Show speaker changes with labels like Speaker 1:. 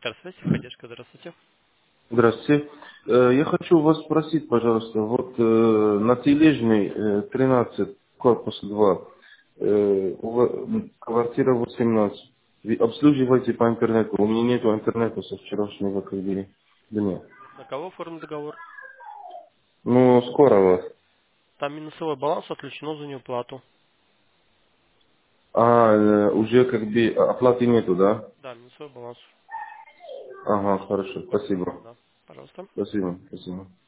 Speaker 1: Здравствуйте, поддержка, здравствуйте.
Speaker 2: Здравствуйте. Я хочу вас спросить, пожалуйста, вот на Тележной 13, корпус 2, квартира 18. Вы обслуживаете по интернету. У меня нет интернета со вчерашнего дня.
Speaker 1: На кого оформлен договор?
Speaker 2: Ну, скоро вас.
Speaker 1: Там минусовой баланс отключено за неуплату.
Speaker 2: Уже как бы оплаты нету, да?
Speaker 1: Да, минусовой баланс.
Speaker 2: Ага, хорошо,
Speaker 1: Понял?
Speaker 2: спасибо.
Speaker 1: Да. Пожалуйста.
Speaker 2: Спасибо.